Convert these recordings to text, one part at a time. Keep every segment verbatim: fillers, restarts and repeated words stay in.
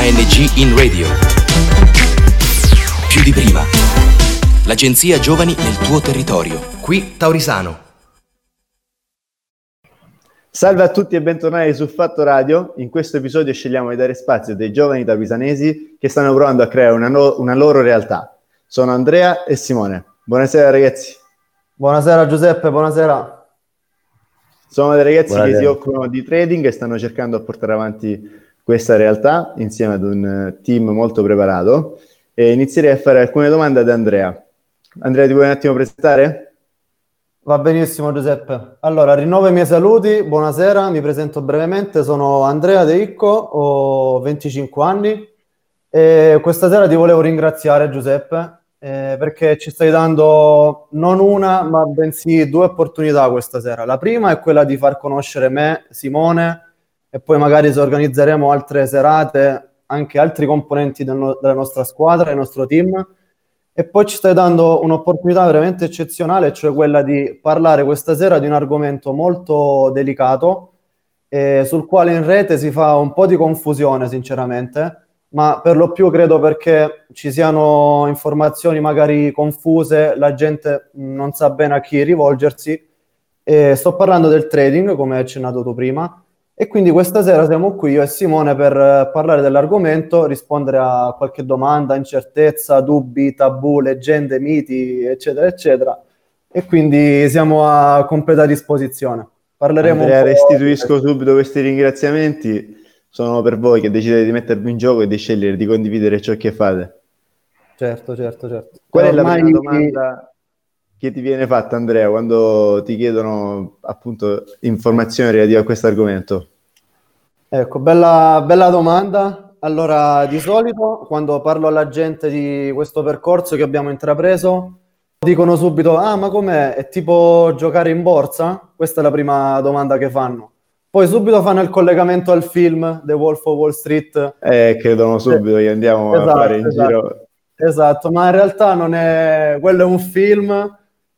A N G in radio. Più di prima. L'agenzia Giovani nel tuo territorio. Qui Taurisano. Salve a tutti e bentornati su Fatto Radio. In questo episodio scegliamo di dare spazio a dei giovani taurisanesi che stanno provando a creare una, no- una loro realtà. Sono Andrea e Simone. Buonasera ragazzi. Buonasera Giuseppe, buonasera. Sono dei ragazzi buonasera. che si occupano di trading e stanno cercando di portare avanti questa realtà insieme ad un team molto preparato. E inizierei a fare alcune domande ad Andrea. Andrea, ti vuoi un attimo presentare? Va benissimo Giuseppe. Allora, rinnovo i miei saluti, buonasera, mi presento brevemente, sono Andrea De Icco, ho venticinque anni e questa sera ti volevo ringraziare Giuseppe eh, perché ci stai dando non una ma bensì due opportunità questa sera. La prima è quella di far conoscere me, Simone, e poi magari se organizzeremo altre serate anche altri componenti del no- della nostra squadra, del nostro team. E poi ci stai dando un'opportunità veramente eccezionale, cioè quella di parlare questa sera di un argomento molto delicato, eh, sul quale in rete si fa un po' di confusione, sinceramente, ma per lo più credo perché ci siano informazioni magari confuse, la gente non sa bene a chi rivolgersi. E sto parlando del trading, come hai accennato tu prima. E quindi questa sera siamo qui io e Simone per eh, parlare dell'argomento, rispondere a qualche domanda, incertezza, dubbi, tabù, leggende, miti, eccetera, eccetera. E quindi siamo a completa disposizione. Parleremo Andrea, un po'... restituisco subito questi ringraziamenti. Sono per voi che decidete di mettervi in gioco e di scegliere di condividere ciò che fate. Certo, certo, certo. Qual è la Ormai... prima domanda che ti viene fatta, Andrea, quando ti chiedono appunto informazioni relative a questo argomento? Ecco, bella, bella domanda. Allora, di solito quando parlo alla gente di questo percorso che abbiamo intrapreso, dicono subito, ah, ma com'è? È tipo giocare in borsa? Questa è la prima domanda che fanno. Poi subito fanno il collegamento al film The Wolf of Wall Street. Eh, credono subito che andiamo Esatto, a fare in esatto. giro. Esatto, ma in realtà non è... quello è un film,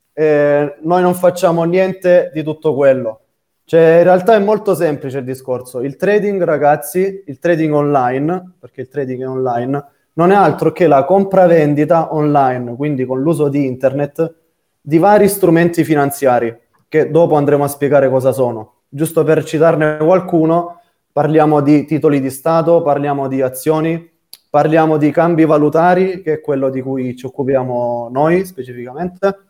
eh, noi non facciamo niente di tutto quello. Cioè, in realtà è molto semplice il discorso. Il trading, ragazzi, il trading online, perché il trading è online, non è altro che la compravendita online, quindi con l'uso di internet, di vari strumenti finanziari, che dopo andremo a spiegare cosa sono. Giusto per citarne qualcuno, parliamo di titoli di Stato, parliamo di azioni, parliamo di cambi valutari, che è quello di cui ci occupiamo noi specificamente.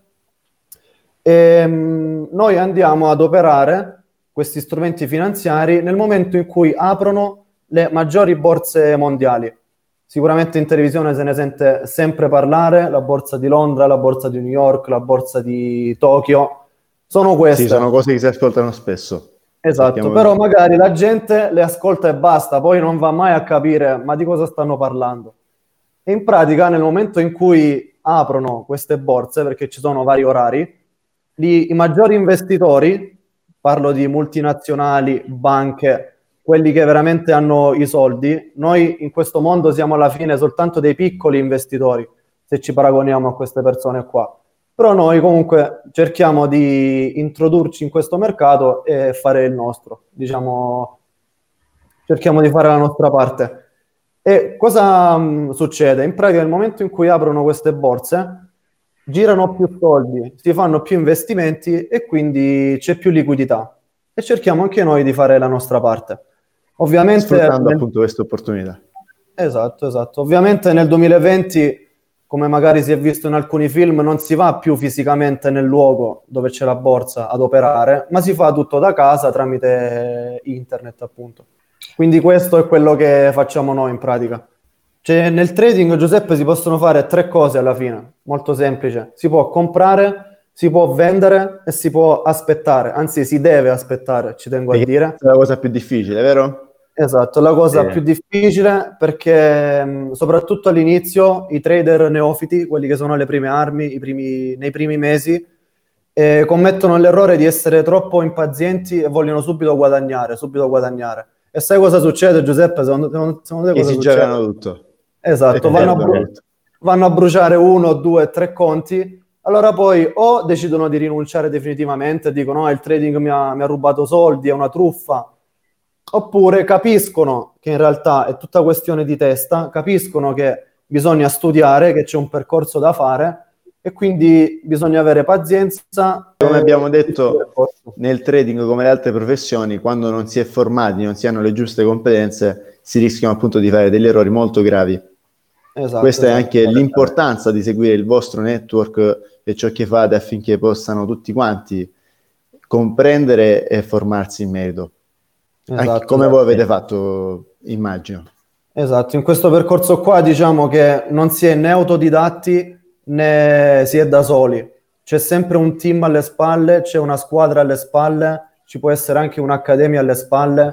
E, mh, noi andiamo ad operare questi strumenti finanziari nel momento in cui aprono le maggiori borse mondiali. Sicuramente in televisione se ne sente sempre parlare, la borsa di Londra, la borsa di New York, la borsa di Tokyo, sono queste. Sì, sono cose che si ascoltano spesso. Esatto, Sappiamo... però magari la gente le ascolta e basta, poi non va mai a capire ma di cosa stanno parlando. E in pratica nel momento in cui aprono queste borse, perché ci sono vari orari, gli, i maggiori investitori, parlo di multinazionali, banche, quelli che veramente hanno i soldi, noi in questo mondo siamo alla fine soltanto dei piccoli investitori, se ci paragoniamo a queste persone qua. Però noi comunque cerchiamo di introdurci in questo mercato e fare il nostro, diciamo, cerchiamo di fare la nostra parte. E cosa mh, succede? In pratica nel momento in cui aprono queste borse, girano più soldi, si fanno più investimenti e quindi c'è più liquidità. E cerchiamo anche noi di fare la nostra parte. Ovviamente sfruttando nel... appunto questa opportunità. Esatto, esatto. Ovviamente nel duemilaventi, come magari si è visto in alcuni film, non si va più fisicamente nel luogo dove c'è la borsa ad operare, ma si fa tutto da casa tramite internet, appunto. Quindi questo è quello che facciamo noi in pratica. Cioè, nel trading, Giuseppe, si possono fare tre cose alla fine, molto semplice. Si può comprare, si può vendere e si può aspettare, anzi si deve aspettare, ci tengo a dire. È la cosa più difficile, vero? Esatto, la cosa Sì. più difficile perché mh, soprattutto all'inizio i trader neofiti, quelli che sono le prime armi, i primi, nei primi mesi, eh, commettono l'errore di essere troppo impazienti e vogliono subito guadagnare, subito guadagnare. E sai cosa succede, Giuseppe? Secondo, secondo te Che cosa si succede? giocano tutto. Esatto, E vanno a, perdono bru- tutto. vanno a bruciare uno, due, tre conti, allora poi o decidono di rinunciare definitivamente, dicono no, il trading mi ha, mi ha rubato soldi, è una truffa, oppure capiscono che che in realtà è tutta questione di testa, capiscono che bisogna studiare, che c'è un percorso da fare e quindi bisogna avere pazienza. Come abbiamo detto, nel trading come le altre professioni, quando non si è formati, non si hanno le giuste competenze, si rischiano appunto di fare degli errori molto gravi. Esatto, Questa esatto. è anche l'importanza di seguire il vostro network e ciò che fate affinché possano tutti quanti comprendere e formarsi in merito. Esatto, anche come esatto. voi avete fatto, immagino. Esatto, in questo percorso qua diciamo che non si è né autodidatti né si è da soli. C'è sempre un team alle spalle, c'è una squadra alle spalle, ci può essere anche un'accademia alle spalle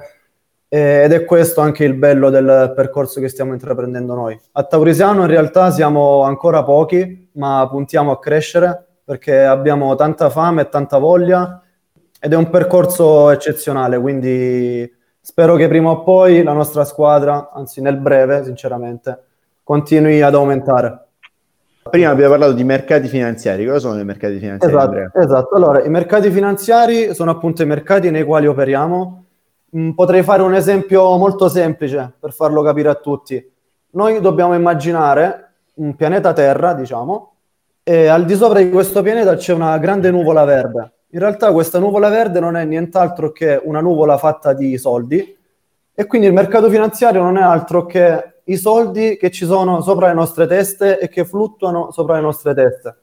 ed è questo anche il bello del percorso che stiamo intraprendendo noi. A Taurisiano in realtà siamo ancora pochi, ma puntiamo a crescere perché abbiamo tanta fame e tanta voglia ed è un percorso eccezionale, quindi spero che prima o poi la nostra squadra, anzi nel breve sinceramente, continui ad aumentare. Prima abbiamo parlato di mercati finanziari. Cosa sono i mercati finanziari? Esatto, esatto. Allora, i mercati finanziari sono appunto i mercati nei quali operiamo. Mm, potrei fare un esempio molto semplice per farlo capire a tutti. Noi dobbiamo immaginare un pianeta Terra, diciamo, e al di sopra di questo pianeta c'è una grande nuvola verde. In realtà questa nuvola verde non è nient'altro che una nuvola fatta di soldi e quindi il mercato finanziario non è altro che i soldi che ci sono sopra le nostre teste e che fluttuano sopra le nostre teste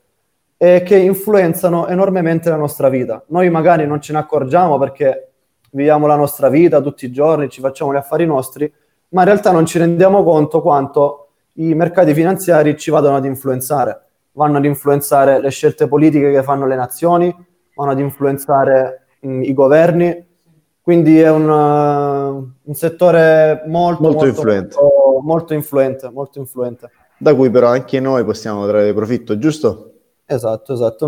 e che influenzano enormemente la nostra vita. Noi magari non ce ne accorgiamo perché viviamo la nostra vita tutti i giorni, ci facciamo gli affari nostri, ma in realtà non ci rendiamo conto quanto i mercati finanziari ci vadano ad influenzare. Vanno ad influenzare le scelte politiche che fanno le nazioni, vanno ad influenzare mh, i governi, quindi è un, uh, un settore molto, molto, molto, influente. Molto, molto influente, molto influente. Da cui però anche noi possiamo trarre profitto, giusto? Esatto, esatto.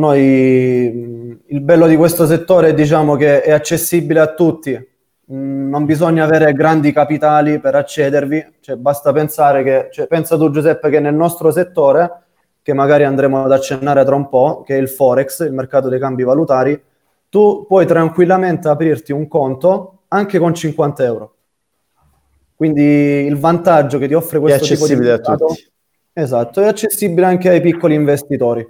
Noi, il bello di questo settore è diciamo che è accessibile a tutti, non bisogna avere grandi capitali per accedervi, cioè basta pensare che, cioè, pensa tu Giuseppe che nel nostro settore, che magari andremo ad accennare tra un po', che è il Forex, il mercato dei cambi valutari, tu puoi tranquillamente aprirti un conto anche con cinquanta euro. Quindi il vantaggio che ti offre questo tipo di mercato, a tutti. Esatto, è accessibile anche ai piccoli investitori.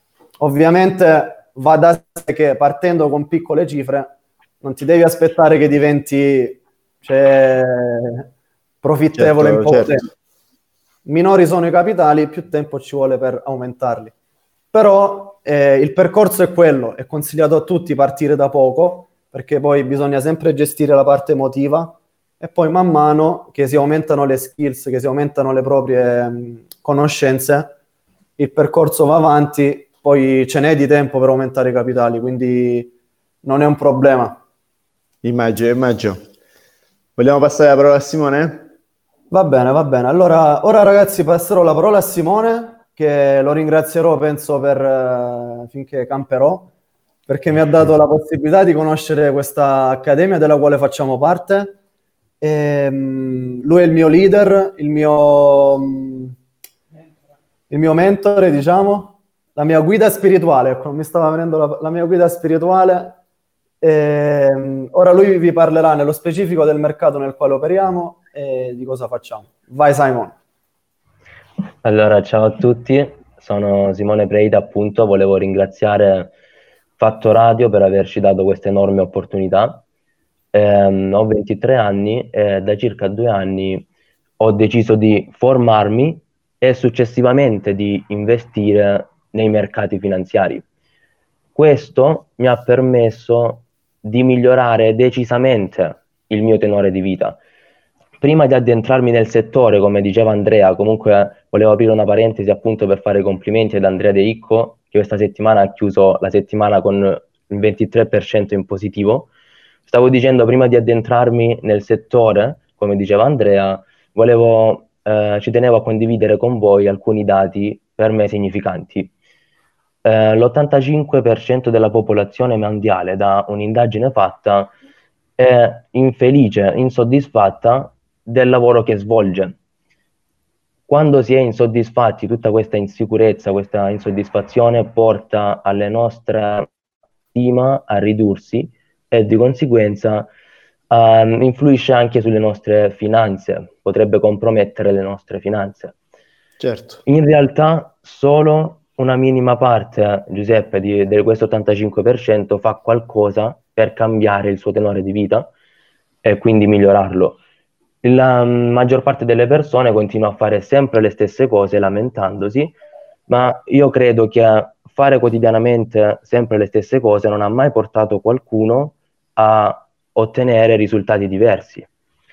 Ovviamente va da sé che partendo con piccole cifre non ti devi aspettare che diventi cioè, profittevole certo, in poco certo. tempo. Minori sono i capitali, più tempo ci vuole per aumentarli. Però eh, il percorso è quello, è consigliato a tutti partire da poco, perché poi bisogna sempre gestire la parte emotiva e poi man mano che si aumentano le skills, che si aumentano le proprie mh, conoscenze, il percorso va avanti, poi ce n'è di tempo per aumentare i capitali, quindi non è un problema. Immagino, immagino. Vogliamo passare la parola a Simone? Va bene, va bene. Allora, ora ragazzi passerò la parola a Simone, che lo ringrazierò penso per uh, finché camperò, perché mi ha dato la possibilità di conoscere questa accademia della quale facciamo parte. E, um, lui è il mio leader, il mio, um, il mio mentore, diciamo, la mia guida spirituale. Ecco, mi stava venendo la, la mia guida spirituale. E, um, ora lui vi parlerà nello specifico del mercato nel quale operiamo e di cosa facciamo. Vai Simon. Allora, ciao a tutti, sono Simone Preida, appunto, volevo ringraziare Fatto Radio per averci dato questa enorme opportunità. Eh, ho ventitré anni e da circa due anni ho deciso di formarmi e successivamente di investire nei mercati finanziari. Questo mi ha permesso di migliorare decisamente il mio tenore di vita. Prima di addentrarmi nel settore, come diceva Andrea, comunque volevo aprire una parentesi appunto per fare complimenti ad Andrea De Icco, che questa settimana ha chiuso la settimana con il ventitré per cento in positivo. Stavo dicendo, prima di addentrarmi nel settore, come diceva Andrea, volevo, eh, ci tenevo a condividere con voi alcuni dati per me significanti. Eh, l'ottantacinque per cento della popolazione mondiale, da un'indagine fatta, è infelice, insoddisfatta del lavoro che svolge. Quando si è insoddisfatti, tutta questa insicurezza, questa insoddisfazione porta alle nostre stima a ridursi e di conseguenza uh, influisce anche sulle nostre finanze, potrebbe compromettere le nostre finanze. Certo. In realtà solo una minima parte, Giuseppe, di, di questo ottantacinque per cento fa qualcosa per cambiare il suo tenore di vita e quindi migliorarlo. La maggior parte delle persone continua a fare sempre le stesse cose lamentandosi, ma io credo che fare quotidianamente sempre le stesse cose non ha mai portato qualcuno a ottenere risultati diversi.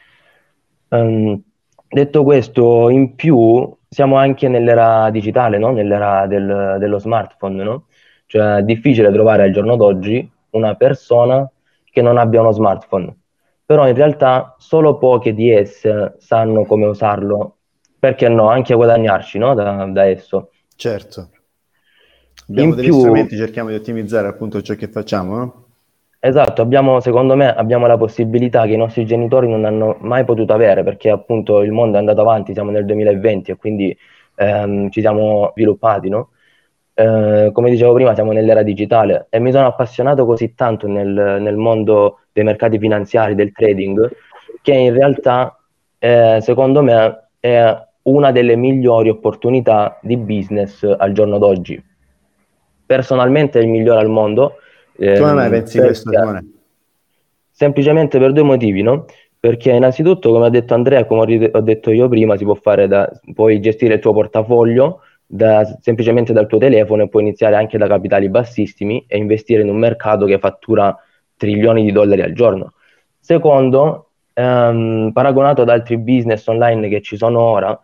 Um, detto questo, in più siamo anche nell'era digitale, no? Nell'era del, dello smartphone, no? Cioè è difficile trovare al giorno d'oggi una persona che non abbia uno smartphone, però in realtà solo poche di esse sanno come usarlo, perché no, anche guadagnarci, no? da, da esso. Certo. Abbiamo In degli più, strumenti, cerchiamo di ottimizzare appunto ciò che facciamo, no? esatto, abbiamo, secondo me abbiamo la possibilità che i nostri genitori non hanno mai potuto avere, perché appunto il mondo è andato avanti, siamo nel duemilaventi e quindi ehm, ci siamo sviluppati, no? Eh, come dicevo prima, siamo nell'era digitale e mi sono appassionato così tanto nel, nel mondo dei mercati finanziari, del trading, che in realtà eh, secondo me è una delle migliori opportunità di business al giorno d'oggi. Personalmente è il migliore al mondo. Come mai ehm, pensi questo, perché- Simone? Semplicemente per due motivi, no? Perché innanzitutto, come ha detto Andrea, come ho ri- ho detto io prima, si può fare da, puoi gestire il tuo portafoglio da- semplicemente dal tuo telefono e puoi iniziare anche da capitali bassissimi e investire in un mercato che fattura trilioni di dollari al giorno. Secondo, ehm, paragonato ad altri business online che ci sono ora,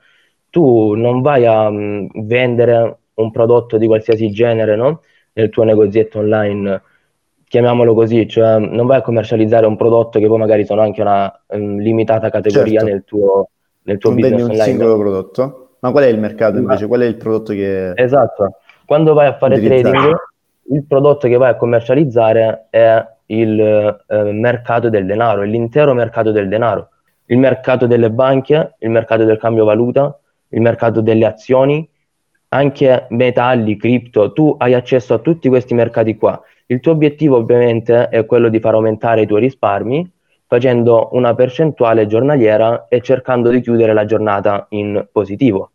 tu non vai a mm, vendere un prodotto di qualsiasi genere, no? Nel tuo negozietto online, chiamiamolo così, cioè non vai a commercializzare un prodotto che poi magari sono anche una um, limitata categoria Certo, nel tuo, nel tuo non vendi business un online. singolo prodotto, ma qual è il mercato Ma- invece? Qual è il prodotto che esatto, quando vai a fare utilizzate? trading, il prodotto che vai a commercializzare è il eh, mercato del denaro, è l'intero mercato del denaro, il mercato delle banche, il mercato del cambio valuta, il mercato delle azioni, anche metalli, cripto. Tu hai accesso a tutti questi mercati qua. Il tuo obiettivo ovviamente è quello di far aumentare i tuoi risparmi facendo una percentuale giornaliera e cercando di chiudere la giornata in positivo.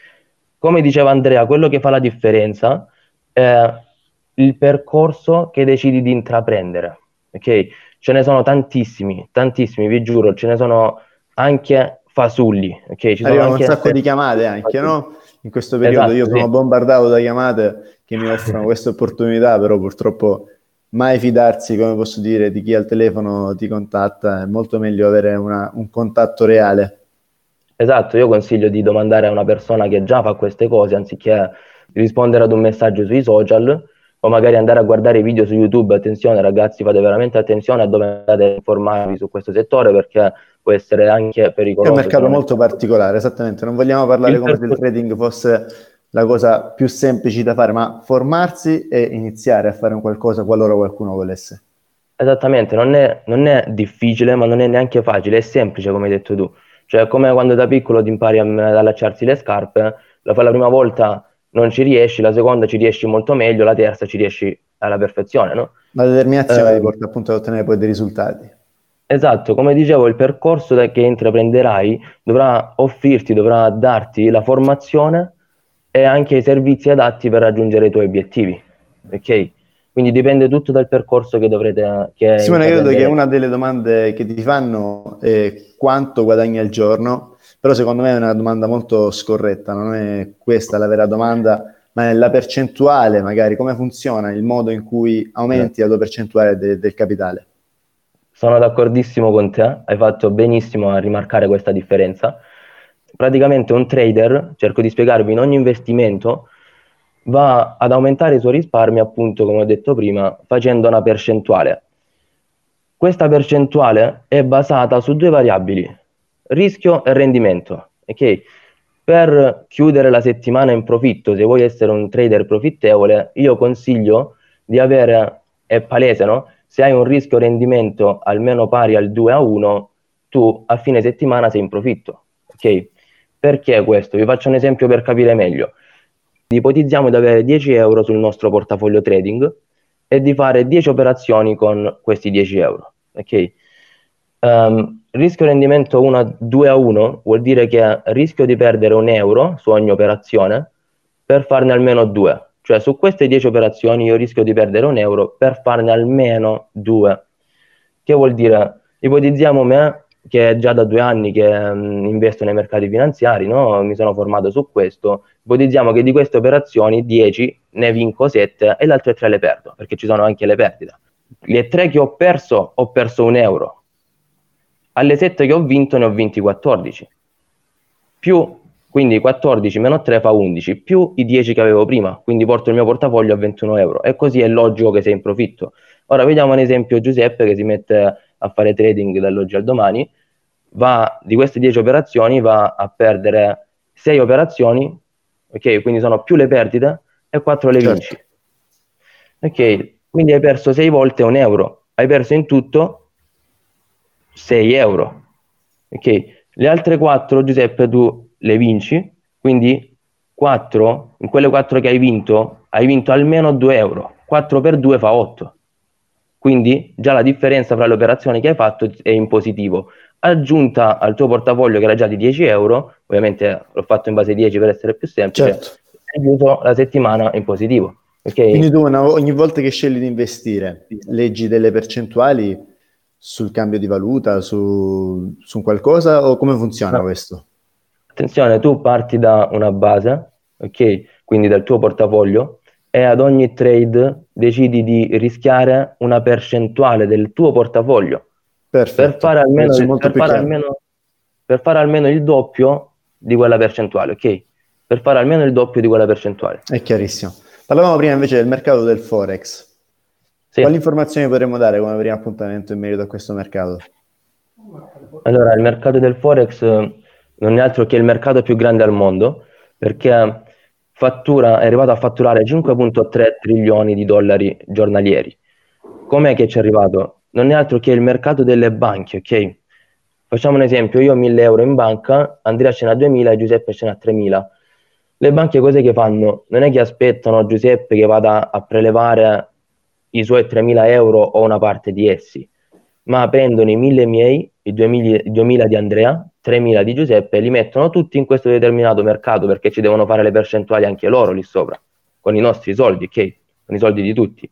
Come diceva Andrea, quello che fa la differenza è il percorso che decidi di intraprendere. Ok? Ce ne sono tantissimi, tantissimi, vi giuro, ce ne sono anche fasulli. Ok? Ci sono Arrivano un anche sacco di esseri chiamate anche, fasulli. no? In questo periodo io Esatto, sono sì. bombardato da chiamate che mi offrono queste opportunità, però purtroppo mai fidarsi, come posso dire, di chi al telefono ti contatta, è molto meglio avere una- un contatto reale. Esatto, io consiglio di domandare a una persona che già fa queste cose anziché rispondere ad un messaggio sui social o magari andare a guardare i video su YouTube. Attenzione ragazzi, fate veramente attenzione a dove andate a informarvi su questo settore perché può essere anche È un pericoloso. se mercato non è- molto particolare, esattamente. Non vogliamo parlare Il come se il percor- trading fosse la cosa più semplice da fare, ma formarsi e iniziare a fare un qualcosa qualora qualcuno volesse. Esattamente, non è, non è difficile, ma non è neanche facile, è semplice come hai detto tu. Cioè, è come quando da piccolo ti impari a- ad allacciarsi le scarpe, la fai la prima volta non ci riesci, la seconda ci riesci molto meglio, la terza ci riesci alla perfezione, no? La determinazione ti Ehm, porta appunto ad ottenere poi dei risultati. esatto, come dicevo, il percorso da- che intraprenderai dovrà offrirti, dovrà darti la formazione e anche i servizi adatti per raggiungere i tuoi obiettivi, ok? Quindi dipende tutto dal percorso che dovrete che Simone, credo che intraprenderete. una delle domande che ti fanno è quanto guadagni al giorno, però secondo me è una domanda molto scorretta, non è questa la vera domanda, ma è la percentuale, magari, come funziona il modo in cui aumenti la tua percentuale de- del capitale. Sono d'accordissimo con te, hai fatto benissimo a rimarcare questa differenza. Praticamente un trader, cerco di spiegarvi, in ogni investimento va ad aumentare i suoi risparmi, appunto, come ho detto prima, facendo una percentuale. Questa percentuale è basata su due variabili, rischio e rendimento. Ok? Per chiudere la settimana in profitto, se vuoi essere un trader profittevole, io consiglio di avere, è palese, no? Se hai un rischio rendimento almeno pari al due a uno, tu a fine settimana sei in profitto. Ok? Perché questo? Vi faccio un esempio per capire meglio. Ipotizziamo di avere dieci euro sul nostro portafoglio trading e di fare dieci operazioni con questi dieci euro. Ok? Um, rischio rendimento uno, due a uno vuol dire che rischio di perdere un euro su ogni operazione per farne almeno due. Cioè su queste dieci operazioni io rischio di perdere un euro per farne almeno due. Che vuol dire? Ipotizziamo me che già da due anni che um, investo nei mercati finanziari, no? Mi sono formato su questo. Ipotizziamo che di queste operazioni dieci ne vinco sette e le altre tre le perdo, perché ci sono anche le perdite. Le tre che ho perso, ho perso un euro. Alle sette che ho vinto ne ho vinti quattordici. Più, quindi quattordici meno tre fa undici, più i dieci che avevo prima, quindi porto il mio portafoglio a ventuno euro. E così è logico che sei in profitto. Ora vediamo un esempio Giuseppe che si mette a fare trading dall'oggi al domani, va di queste dieci operazioni va a perdere sei operazioni, ok? Quindi sono più le perdite e quattro le vinci. Certo. Ok, quindi hai perso sei volte un euro, hai perso in tutto sei euro. Ok, le altre quattro, Giuseppe, tu le vinci, quindi quattro, in quelle quattro che hai vinto, hai vinto almeno due euro. quattro per due fa otto. Quindi già la differenza fra le operazioni che hai fatto è in positivo. Aggiunta al tuo portafoglio che era già di dieci euro, ovviamente l'ho fatto in base ai dieci per essere più semplice, certo. Hai chiuso la settimana in positivo. Okay? Quindi tu una, ogni volta che scegli di investire, leggi delle percentuali sul cambio di valuta, su, su qualcosa, o come funziona no. questo? Attenzione, tu parti da una base, ok? Quindi dal tuo portafoglio, e ad ogni trade decidi di rischiare una percentuale del tuo portafoglio. Perfetto. Per fare almeno, il, per fare almeno, per fare almeno il doppio di quella percentuale, ok? Per fare almeno il doppio di quella percentuale. È chiarissimo. Parlavamo prima invece del mercato del Forex. Sì. Quali informazioni potremmo dare come primo appuntamento in merito a questo mercato? Allora, il mercato del Forex non è altro che il mercato più grande al mondo, perché fattura, è arrivato a fatturare cinque virgola tre trilioni di dollari giornalieri. Com'è che ci è arrivato? Non è altro che il mercato delle banche, ok? Facciamo un esempio, io ho mille euro in banca, Andrea ce n'ha duemila e Giuseppe ce n'ha tremila. Le banche cos'è che fanno? Non è che aspettano Giuseppe che vada a prelevare i suoi tremila euro o una parte di essi, ma prendono i mille miei, i duemila di Andrea, tremila di Giuseppe e li mettono tutti in questo determinato mercato, perché ci devono fare le percentuali anche loro lì sopra, con i nostri soldi, ok? Con i soldi di tutti.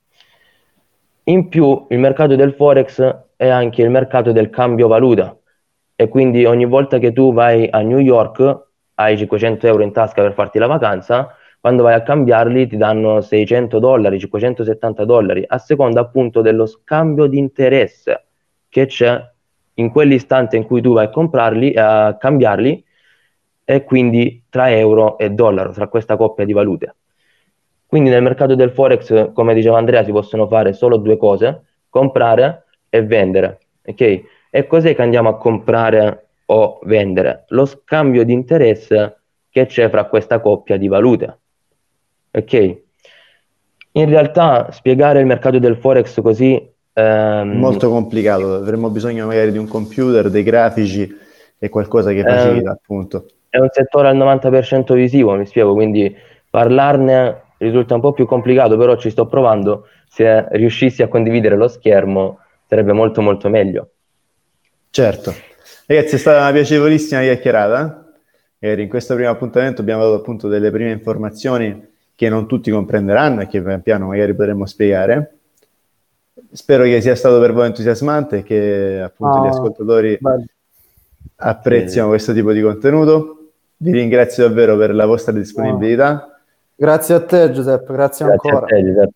In più il mercato del Forex è anche il mercato del cambio valuta, e quindi ogni volta che tu vai a New York hai cinquecento euro in tasca per farti la vacanza, quando vai a cambiarli ti danno seicento dollari, cinquecentosettanta dollari, a seconda appunto dello scambio di interesse che c'è in quell'istante in cui tu vai a comprarli, a cambiarli, e quindi tra euro e dollaro, tra questa coppia di valute. Quindi nel mercato del Forex, come diceva Andrea, si possono fare solo due cose: comprare e vendere, ok? E cos'è che andiamo a comprare o vendere? Lo scambio di interesse che c'è fra questa coppia di valute, ok? In realtà spiegare il mercato del Forex così ehm, molto complicato, avremmo bisogno magari di un computer, dei grafici e qualcosa che facilita, ehm, appunto. È un settore al novanta per cento visivo, mi spiego, quindi parlarne risulta un po' più complicato, però ci sto provando. Se riuscissi a condividere lo schermo sarebbe molto molto meglio. Certo. Ragazzi, è stata una piacevolissima chiacchierata. E in questo primo appuntamento abbiamo dato appunto delle prime informazioni che non tutti comprenderanno e che pian piano magari potremmo spiegare. Spero che sia stato per voi entusiasmante e che appunto oh, gli ascoltatori bello. apprezzino sì. questo tipo di contenuto. Vi ringrazio davvero per la vostra disponibilità. Oh. Grazie a te Giuseppe, grazie, grazie ancora. A te, Giuseppe.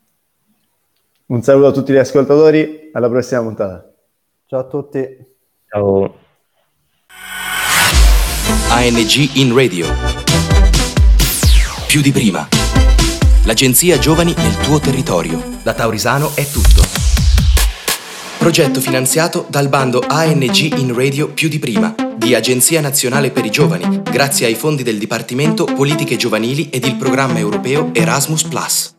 Un saluto a tutti gli ascoltatori, alla prossima puntata. Ciao a tutti. Ciao. A N G in Radio. Più di prima. L'agenzia Giovani nel tuo territorio. Da Taurisano è tutto. Progetto finanziato dal bando A N G in Radio Più di prima di Agenzia Nazionale per i Giovani, grazie ai fondi del Dipartimento Politiche Giovanili ed il programma europeo Erasmus Plus.